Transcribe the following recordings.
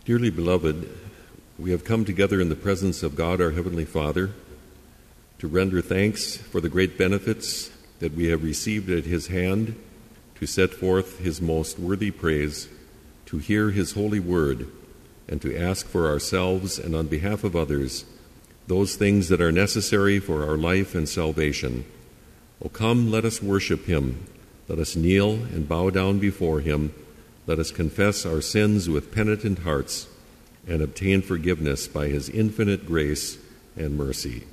Dearly beloved, we have come together in the presence of God, our Heavenly Father, to render thanks for the great benefits that we have received at His hand, to set forth His most worthy praise, to hear His holy word, and to ask for ourselves and on behalf of others those things that are necessary for our life and salvation. O come, let us worship Him. Let us kneel and bow down before Him. Let us confess our sins with penitent hearts and obtain forgiveness by His infinite grace and mercy.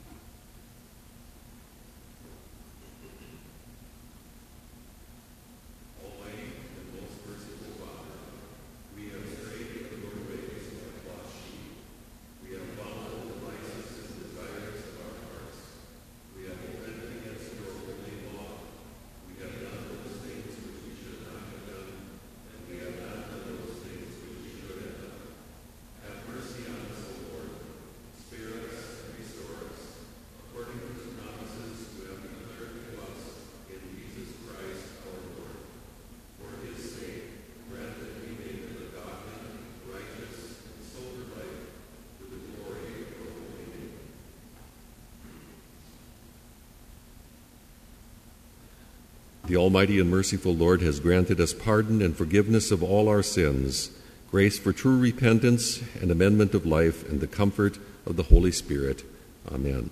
The Almighty and merciful Lord has granted us pardon and forgiveness of all our sins, grace for true repentance and amendment of life, and the comfort of the Holy Spirit. Amen.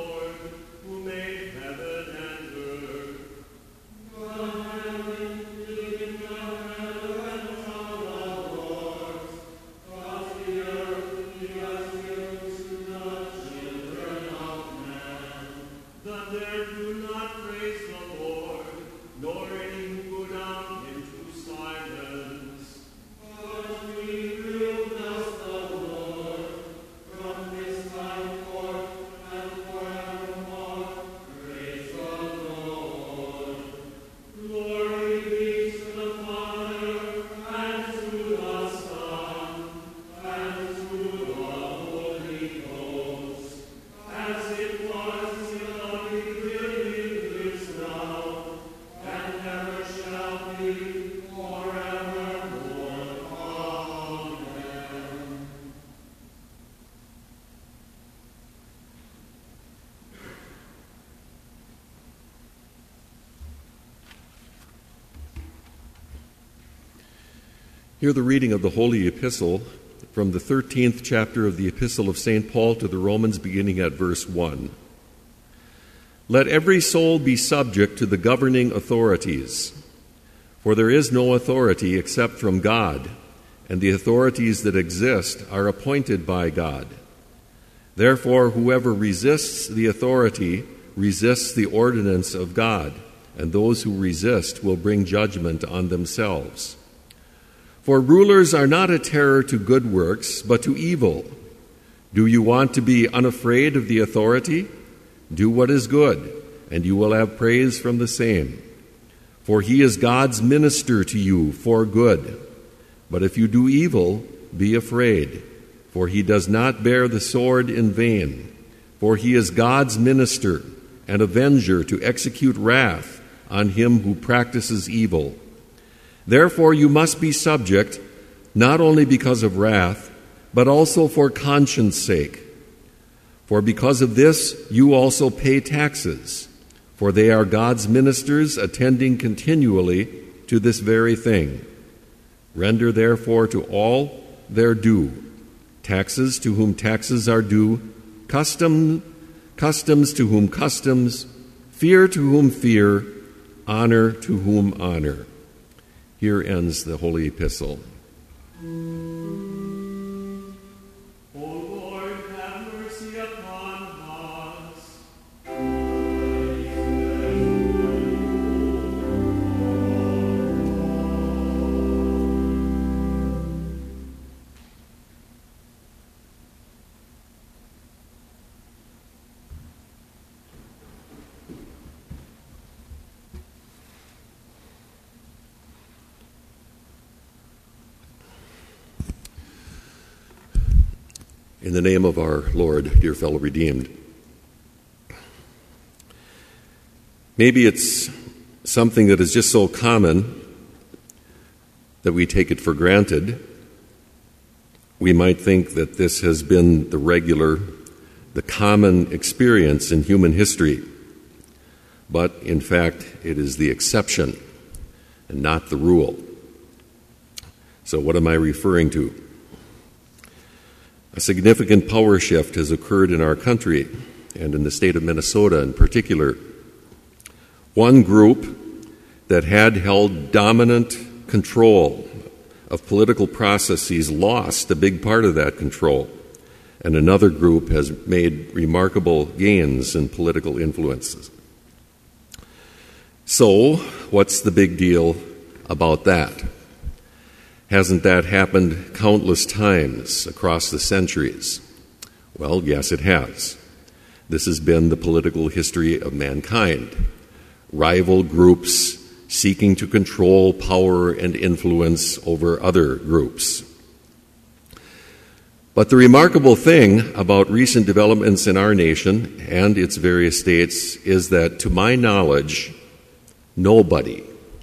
Hear the reading of the Holy Epistle from the 13th chapter of the Epistle of St. Paul to the Romans, beginning at verse 1. Let every soul be subject to the governing authorities, for there is no authority except from God, and the authorities that exist are appointed by God. Therefore, whoever resists the authority resists the ordinance of God, and those who resist will bring judgment on themselves. For rulers are not a terror to good works, but to evil. Do you want to be unafraid of the authority? Do what is good, and you will have praise from the same. For he is God's minister to you for good. But if you do evil, be afraid, for he does not bear the sword in vain. For he is God's minister and avenger to execute wrath on him who practices evil. Therefore you must be subject, not only because of wrath, but also for conscience sake. For because of this you also pay taxes, for they are God's ministers attending continually to this very thing. Render therefore to all their due, taxes to whom taxes are due, customs to whom customs, fear to whom fear, honor to whom honor. Here ends the Holy Epistle. O Lord, have mercy upon us. In the name of our Lord, dear fellow redeemed. Maybe it's something that is just so common that we take it for granted. We might think that this has been the common experience in human history. But in fact, it is the exception and not the rule. So what am I referring to? A significant power shift has occurred in our country and in the state of Minnesota in particular. One group that had held dominant control of political processes lost a big part of that control, and another group has made remarkable gains in political influences. So, what's the big deal about that? Hasn't that happened countless times across the centuries? Well, yes, it has. This has been the political history of mankind. Rival groups seeking to control power and influence over other groups. But the remarkable thing about recent developments in our nation and its various states is that, to my knowledge, nobody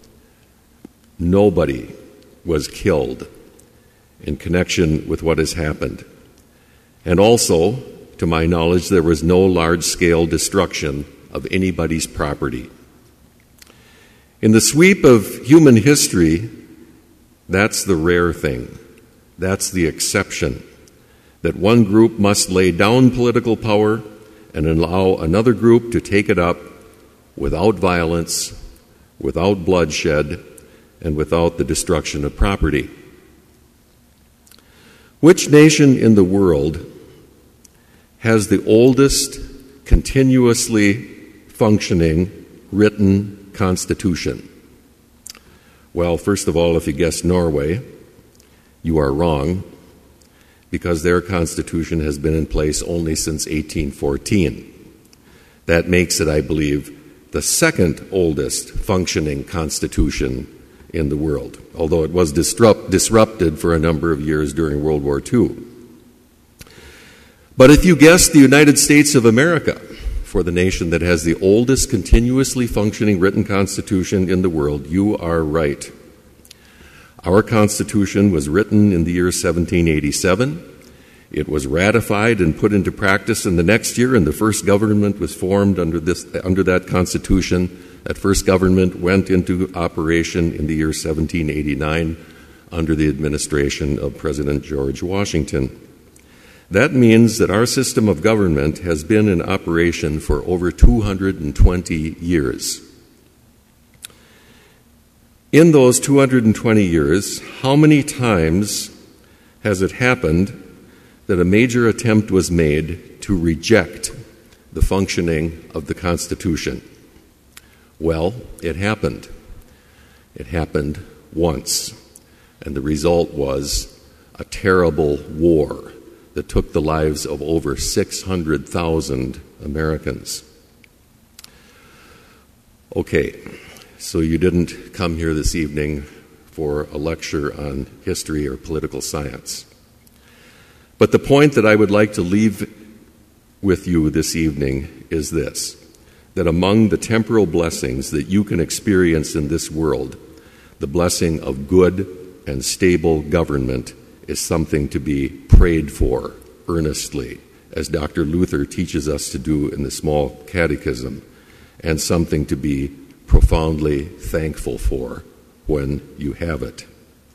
was killed in connection with what has happened. And also, to my knowledge, there was no large-scale destruction of anybody's property. In the sweep of human history, that's the rare thing. That's the exception, that one group must lay down political power and allow another group to take it up without violence, without bloodshed, and without the destruction of property. Which nation in the world has the oldest continuously functioning written constitution? Well, first of all, if you guessed Norway, you are wrong, because their constitution has been in place only since 1814. That makes it, I believe, the second oldest functioning constitution in the world, although it was disrupted for a number of years during World War II. But if you guessed the United States of America for the nation that has the oldest continuously functioning written constitution in the world, you are right. Our Constitution was written in the year 1787. It was ratified and put into practice in the next year, and the first government was formed under that Constitution. That first government went into operation in the year 1789 under the administration of President George Washington. That means that our system of government has been in operation for over 220 years. In those 220 years, how many times has it happened that a major attempt was made to reject the functioning of the Constitution? Well, it happened. It happened once, and the result was a terrible war that took the lives of over 600,000 Americans. Okay, so you didn't come here this evening for a lecture on history or political science. But the point that I would like to leave with you this evening is this: that among the temporal blessings that you can experience in this world, the blessing of good and stable government is something to be prayed for earnestly, as Dr. Luther teaches us to do in the Small Catechism, and something to be profoundly thankful for when you have it.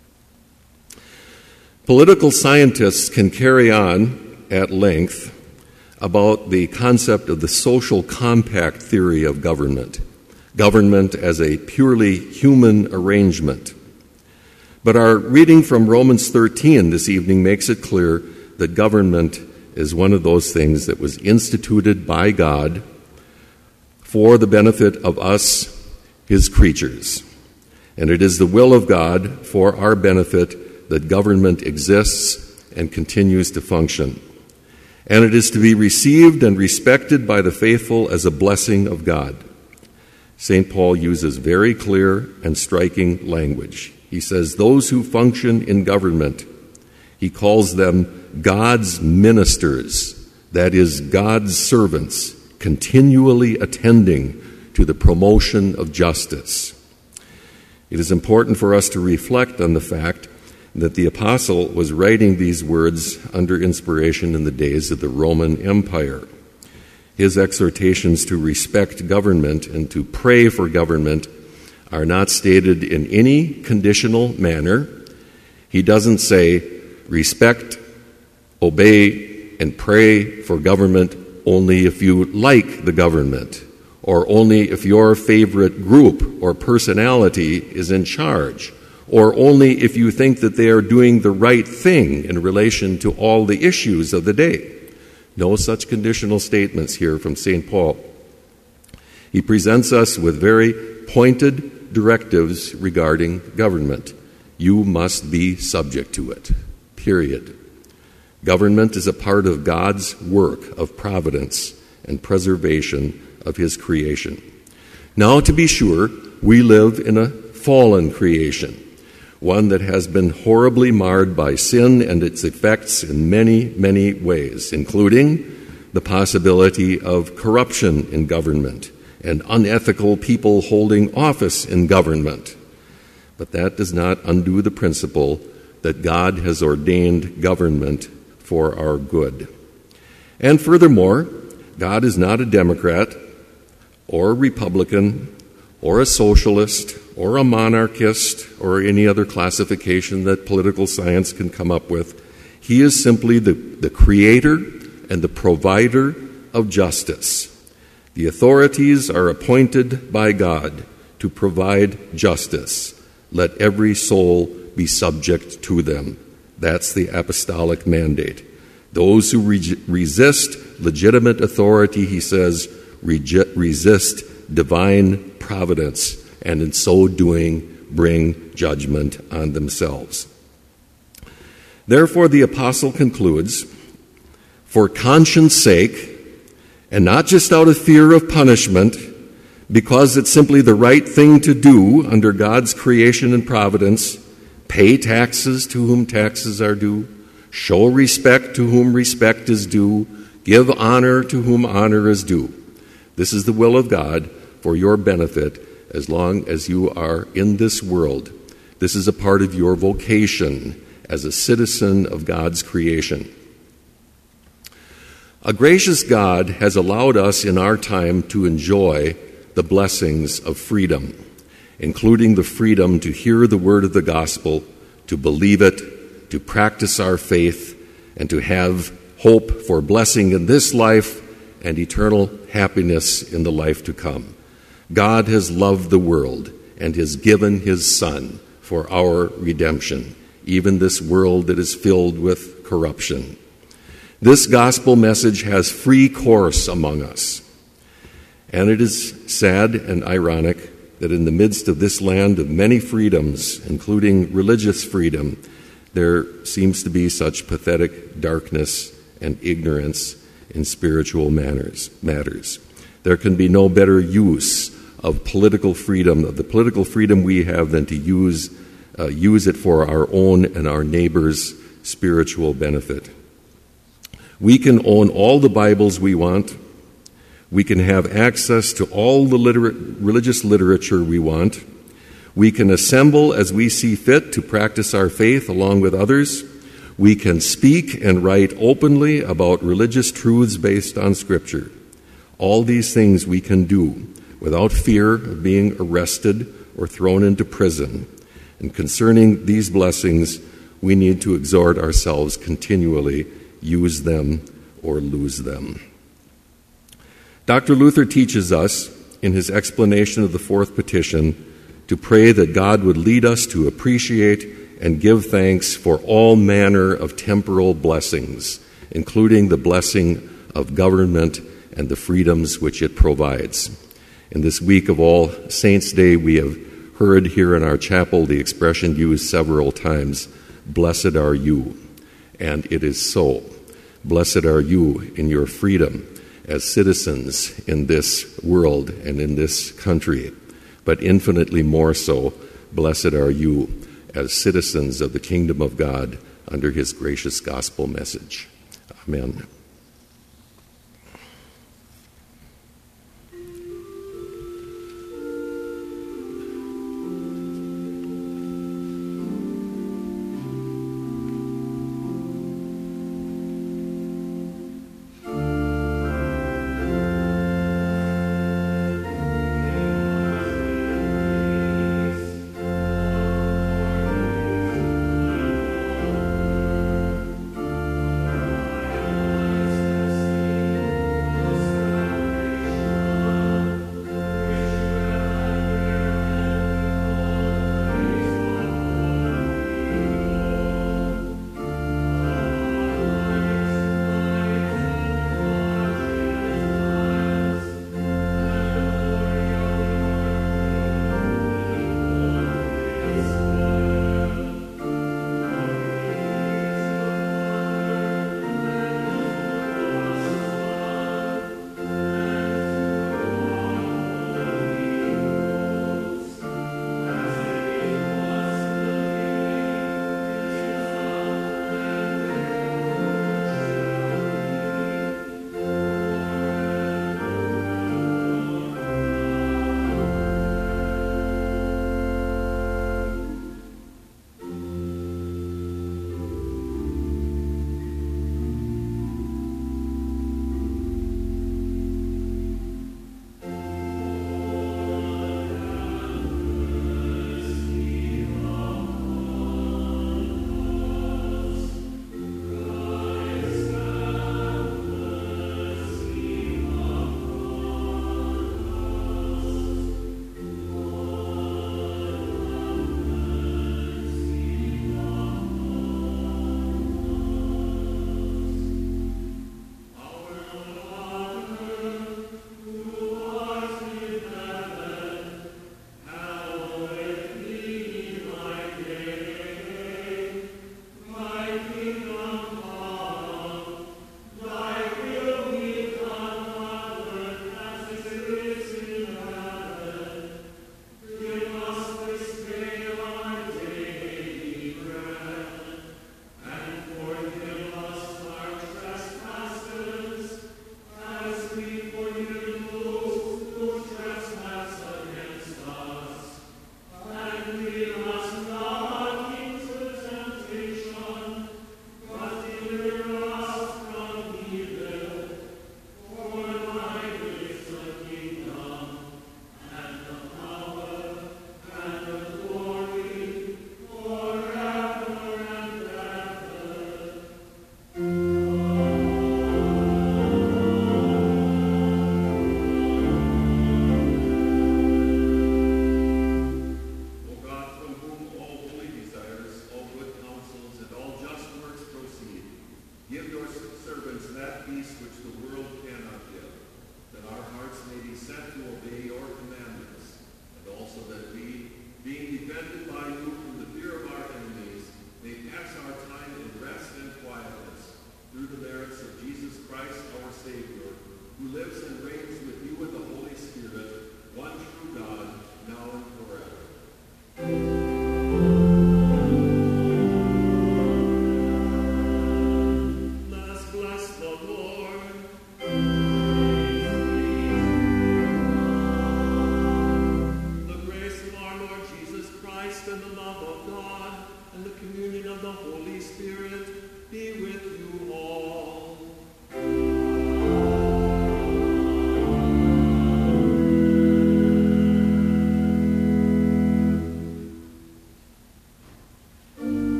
Political scientists can carry on at length about the concept of the social compact theory of government as a purely human arrangement. But our reading from Romans 13 this evening makes it clear that government is one of those things that was instituted by God for the benefit of us, His creatures. And it is the will of God for our benefit that government exists and continues to function. And it is to be received and respected by the faithful as a blessing of God. St. Paul uses very clear and striking language. He says, those who function in government, he calls them God's ministers, that is, God's servants, continually attending to the promotion of justice. It is important for us to reflect on the fact that the apostle was writing these words under inspiration in the days of the Roman Empire. His exhortations to respect government and to pray for government are not stated in any conditional manner. He doesn't say, respect, obey, and pray for government only if you like the government, or only if your favorite group or personality is in charge, or only if you think that they are doing the right thing in relation to all the issues of the day. No such conditional statements here from St. Paul. He presents us with very pointed directives regarding government. You must be subject to it, period. Government is a part of God's work of providence and preservation of His creation. Now, to be sure, we live in a fallen creation, one that has been horribly marred by sin and its effects in many, many ways, including the possibility of corruption in government and unethical people holding office in government. But that does not undo the principle that God has ordained government for our good. And furthermore, God is not a Democrat or a Republican or a socialist or a monarchist or any other classification that political science can come up with. He is simply the creator and the provider of justice. The authorities are appointed by God to provide justice. Let every soul be subject to them. That's the apostolic mandate. Those who resist legitimate authority, he says, resist divine providence, and in so doing, bring judgment on themselves. Therefore, the apostle concludes, for conscience sake, and not just out of fear of punishment, because it's simply the right thing to do under God's creation and providence, pay taxes to whom taxes are due, show respect to whom respect is due, give honor to whom honor is due. This is the will of God for your benefit as long as you are in this world. This is a part of your vocation as a citizen of God's creation. A gracious God has allowed us in our time to enjoy the blessings of freedom, including the freedom to hear the word of the gospel, to believe it, to practice our faith, and to have hope for blessing in this life and eternal happiness in the life to come. God has loved the world and has given his Son for our redemption, even this world that is filled with corruption. This gospel message has free course among us. And it is sad and ironic that in the midst of this land of many freedoms, including religious freedom, there seems to be such pathetic darkness and ignorance in spiritual matters. There can be no better use of political freedom, of the political freedom we have, than to use it for our own and our neighbors' spiritual benefit. We can own all the Bibles we want. We can have access to all the religious literature we want. We can assemble as we see fit to practice our faith along with others. We can speak and write openly about religious truths based on Scripture. All these things we can do without fear of being arrested or thrown into prison. And concerning these blessings, we need to exhort ourselves continually, use them or lose them. Dr. Luther teaches us, in his explanation of the fourth petition, to pray that God would lead us to appreciate and give thanks for all manner of temporal blessings, including the blessing of government and the freedoms which it provides. In this week of All Saints' Day, we have heard here in our chapel the expression used several times, "Blessed are you," and it is so. Blessed are you in your freedom as citizens in this world and in this country, but infinitely more so, blessed are you as citizens of the kingdom of God under his gracious gospel message. Amen.